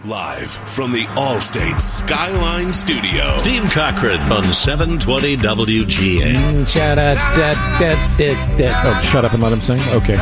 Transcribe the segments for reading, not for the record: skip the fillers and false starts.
Live from the Allstate Skyline Studio. Steve Cochran on 720 WGA. Shut up and let him sing? Okay.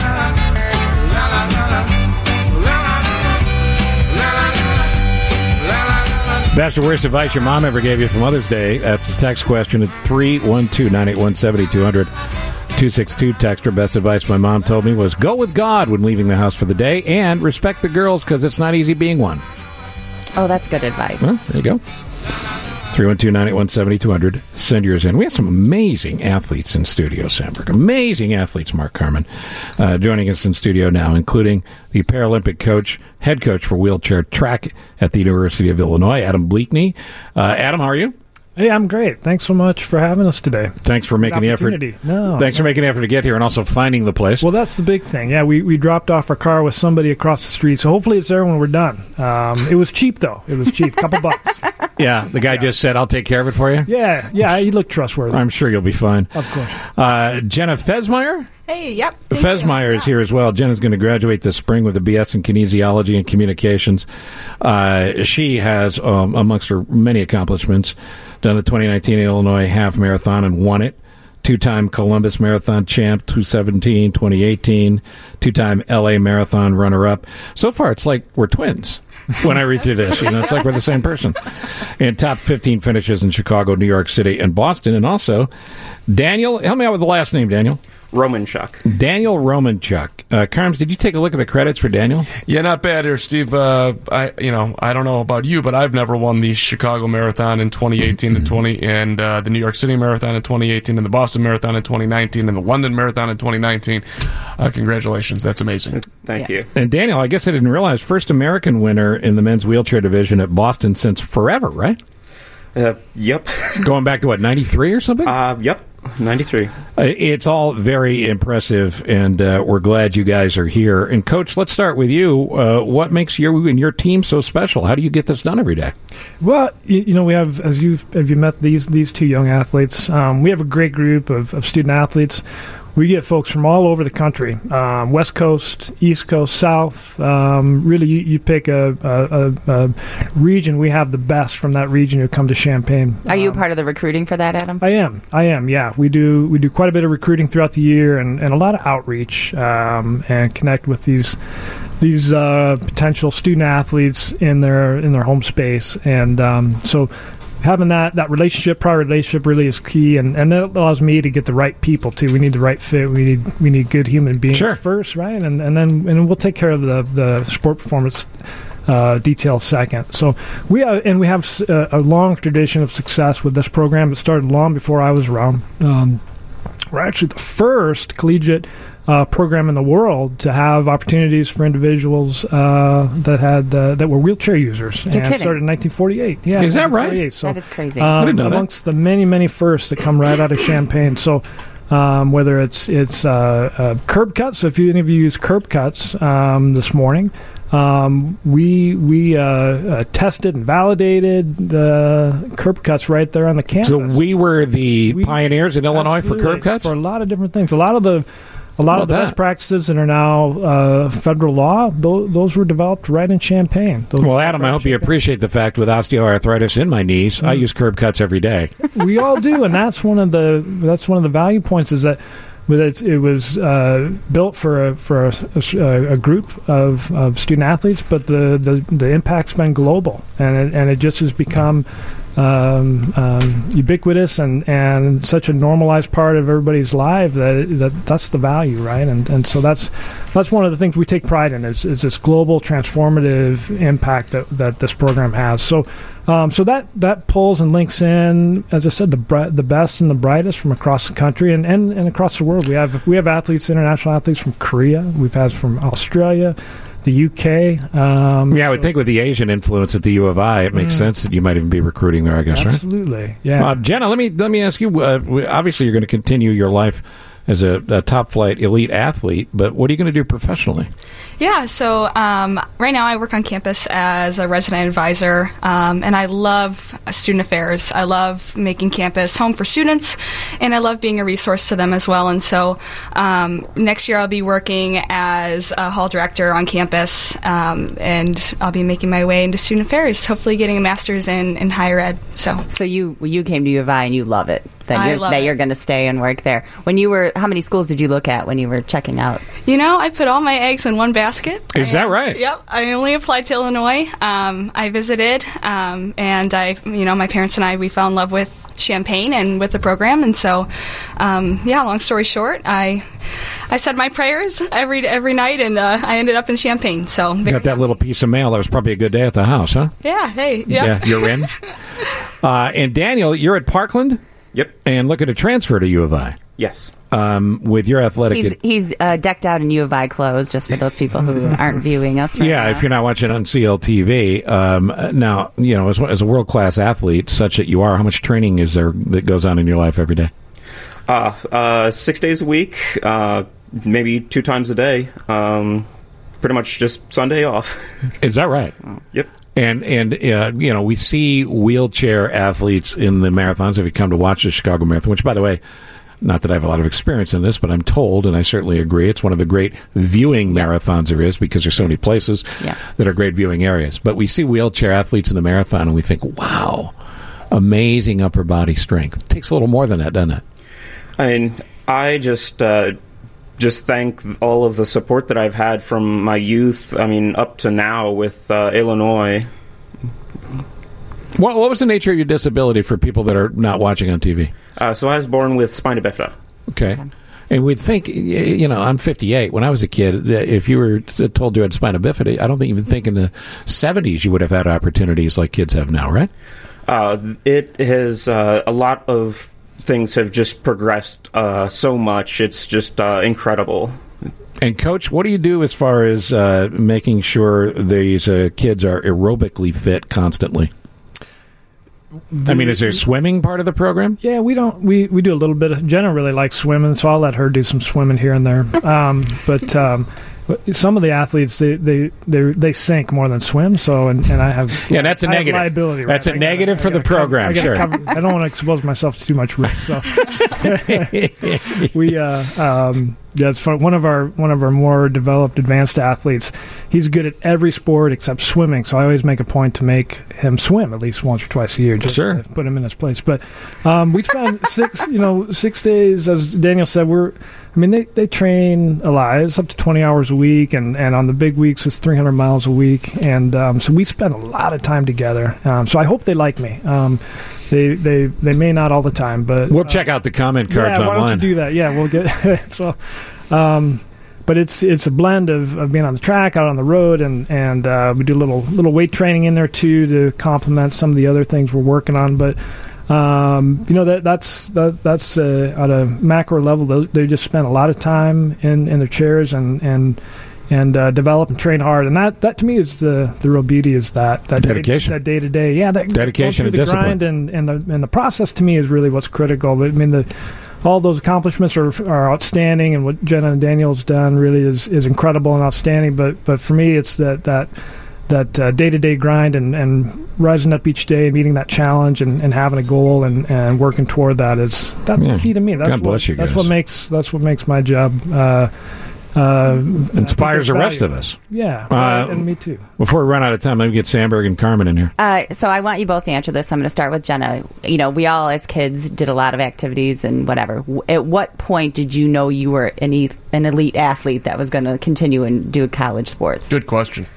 Best or worst advice your mom ever gave you for Mother's Day? That's the text question at 312-981-7200. 262 texter. Best advice my mom told me was go with God when leaving the house for the day and respect the girls because it's not easy being one. Oh, that's good advice. Well, there you go. 312-981-7200. Send yours in. We have some amazing athletes in studio, Sandberg. Amazing athletes, Mark Carman, joining us in studio now, including the Paralympic head coach for wheelchair track at the University of Illinois, Adam Bleakney. Adam, how are you? Hey, I'm great. Thanks so much for having us today. Thanks for making the effort. Thanks for making the effort to get here and also finding the place. Well, that's the big thing. Yeah, we dropped off our car with somebody across the street, so hopefully it's there when we're done. It was cheap, though. It was cheap, couple bucks. Yeah, the guy just said, I'll take care of it for you? Yeah, you look trustworthy. I'm sure you'll be fine. Of course. Jenna Fesmeyer? Hey, yep. Fesmeyer is here as well. Jenna's going to graduate this spring with a BS in Kinesiology and Communications. She has, amongst her many accomplishments, done the 2019 Illinois Half Marathon and won it. Two-time Columbus Marathon champ, 2017, 2018. Two-time LA Marathon runner-up. So far, it's like we're twins. When I read through this, it's like we're the same person. And top 15 finishes in Chicago, New York City, and Boston. And also, Daniel, help me out with the last name, Daniel. Romanchuk. Daniel Romanchuk. Carms, did you take a look at the credits for Daniel? Yeah, not bad here, Steve. I don't know about you, but I've never won the Chicago Marathon in 2018 and the New York City Marathon in 2018 and the Boston Marathon in 2019 and the London Marathon in 2019. Congratulations. That's amazing. Thank you. And Daniel, I guess I didn't realize, first American winner in the men's wheelchair division at Boston since forever, right? Yep. Going back to, 93 or something? Yep. 93. It's all very impressive, and we're glad you guys are here. And, Coach, let's start with you. What makes you and your team so special? How do you get this done every day? Well, we have, as you met these two young athletes, we have a great group of student athletes. We get folks from all over the country, West Coast, East Coast, South. Really, you pick a region. We have the best from that region who come to Champaign. Are you part of the recruiting for that, Adam? I am. Yeah, we do quite a bit of recruiting throughout the year and a lot of outreach and connect with these potential student athletes in their home space, and so. Having that prior relationship really is key, and that allows me to get the right people too. We need the right fit. We need good human beings first, right? And then we'll take care of the sport performance details second. So we have a long tradition of success with this program. It started long before I was around. We're actually the first collegiate program in the world to have opportunities for individuals that were wheelchair users. You're kidding. Started in 1948. Yeah, is that right? So, that is crazy. I didn't know amongst the many firsts that come right out of Champaign. So whether it's curb cuts, so if any of you use curb cuts this morning, we tested and validated the curb cuts right there on the campus. So we were the pioneers in Illinois for curb cuts? For a lot of different things. A lot of the best practices that are now federal law, those were developed right in Champaign. Well, Adam, I hope you appreciate the fact with osteoarthritis in my knees, I use curb cuts every day. We all do, and that's one of the value points is that it was built for a group of student athletes, but the impact's been global, and it just has become ubiquitous and such a normalized part of everybody's life that's the value, right? And so that's one of the things we take pride in is this global transformative impact that this program has. So that pulls and links in, as I said, the best and the brightest from across the country and across the world. We have international athletes from Korea. We've had from Australia, the UK. I would think with the Asian influence at the U of I, it makes sense that you might even be recruiting there, I guess, absolutely, right? Yeah. Jenna, let me ask you, obviously you're going to continue your life as a top-flight elite athlete, but what are you going to do professionally? Yeah, so right now I work on campus as a resident advisor, and I love student affairs. I love making campus home for students, and I love being a resource to them as well. And so next year I'll be working as a hall director on campus, and I'll be making my way into student affairs, hopefully getting a master's in higher ed. So you came to U of I and you love it. That you're going to stay and work there. How many schools did you look at when you were checking out? I put all my eggs in one basket. Is that right? Yep. I only applied to Illinois. I visited, and my parents and we fell in love with Champaign and with the program, and so, long story short, I said my prayers every night, and I ended up in Champaign. So got that little piece of mail. That was probably a good day at the house, huh? Yeah. Hey. Yeah. Yeah, you're in. And Daniel, you're at Parkland. Yep. And looking to transfer to U of I. Yes. With your athletic... He's decked out in U of I clothes, just for those people who aren't viewing us right now. If you're not watching on CLTV. Now, as a world-class athlete, such that you are, how much training is there that goes on in your life every day? 6 days a week, maybe 2 times a day. Pretty much just Sunday off. Is that right? Yep. And we see wheelchair athletes in the marathons if you come to watch the Chicago Marathon, which, by the way, not that I have a lot of experience in this, but I'm told, and I certainly agree, it's one of the great viewing marathons there is because there's so many places that are great viewing areas. But we see wheelchair athletes in the marathon, and we think, wow, amazing upper body strength. It takes a little more than that, doesn't it? I mean, I just thank all of the support that I've had from my youth, up to now with Illinois. What was the nature of your disability for people that are not watching on TV? So I was born with spina bifida. Okay. And we'd think, I'm 58. When I was a kid, if you were told you had spina bifida, I don't even think in the 70s you would have had opportunities like kids have now, right? It has a lot of things have just progressed so much. It's just incredidible. And, Coach, what do you do as far as making sure these kids are aerobically fit constantly? Is there swimming part of the program? Yeah, we don't. We do a little bit. Jenna really likes swimming, so I'll let her do some swimming here and there. But some of the athletes they sink more than swim. So and I have that's a negative liability. That's a negative for the program. Sure. I don't want to expose myself to too much risk. So we it's fun. One of our more developed, advanced athletes. He's good at every sport except swimming. So I always make a point to make him swim at least once or twice a year, just to put him in his place. But we spend 6 days, as Daniel said. They train a lot. It's up to 20 hours a week, and on the big weeks, it's 300 miles a week. And so we spend a lot of time together. So I hope they like me. They may not all the time, but we'll check out the comment cards online. Why don't you do that? Yeah, we'll get so. But it's a blend of being on the track, out on the road, and we do a little weight training in there too to complement some of the other things we're working on. But that's at a macro level. They just spend a lot of time in their chairs and develop and train hard, and that to me is the real beauty is that dedication, that day to day, that dedication and the discipline, grind and the process to me is really what's critical. But all those accomplishments are outstanding, and what Jenna and Daniel's done really is incredible and outstanding. But for me, it's that day to day grind and rising up each day and meeting that challenge and having a goal and working toward that that's the key to me. God bless you guys. That's what makes my job. Inspires the rest of us. Yeah, and me too. Before we run out of time, let me get Sandberg and Carmen in here. So I want you both to answer this. I'm going to start with Jenna. We all as kids did a lot of activities and whatever. At what point did you know you were an elite athlete that was going to continue and do college sports? Good question.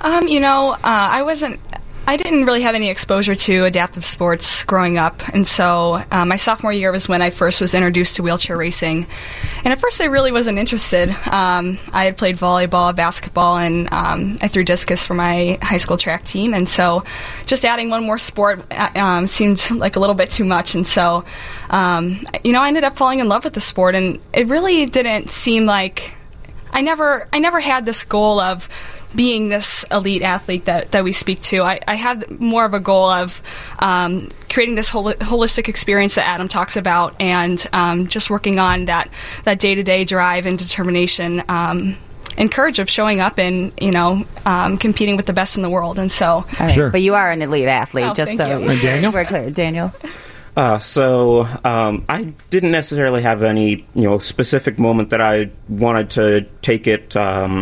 I didn't really have any exposure to adaptive sports growing up, and so my sophomore year was when I first was introduced to wheelchair racing. And at first I really wasn't interested. I had played volleyball, basketball, and I threw discus for my high school track team, and so just adding one more sport seemed like a little bit too much. And so I ended up falling in love with the sport, and it really didn't seem like I never had this goal of being this elite athlete that we speak to. I have more of a goal of creating this holistic experience that Adam talks about, and just working on that day-to-day drive and determination and courage of showing up and competing with the best in the world. And so, all right. Sure. But you are an elite athlete, Oh, just thank so you. Daniel? we're clear. Daniel. I didn't necessarily have any, specific moment that I wanted to take it.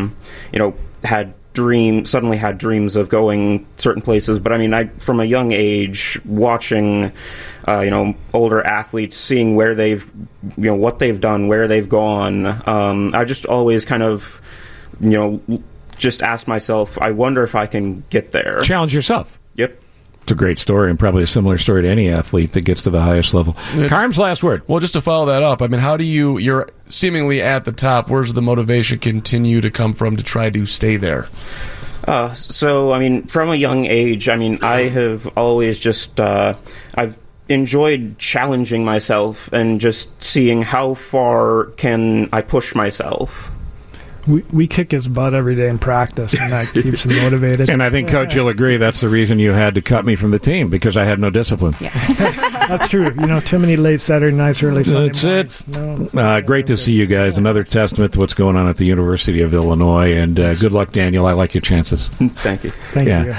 Suddenly had dreams of going certain places. But I mean, from a young age, watching, older athletes, seeing where they've, what they've done, where they've gone. I just always kind of, just asked myself, I wonder if I can get there. Challenge yourself. Yep. It's a great story, and probably a similar story to any athlete that gets to the highest level. Carm's last word. Well, just to follow that up, I mean, how do you're seemingly at the top, where's the motivation continue to come from to try to stay there? So, I mean, from a young age, I mean, I have always just, I've enjoyed challenging myself and just seeing how far can I push myself. We kick his butt every day in practice, and that keeps him motivated. And I think, Coach, you'll agree that's the reason you had to cut me from the team, because I had no discipline. Yeah. That's true. Too many late Saturday nights, early Sunday That's mornings. it. No. Great to see you guys. Another testament to what's going on at the University of Illinois. And good luck, Daniel. I like your chances. Thank you. Thank you.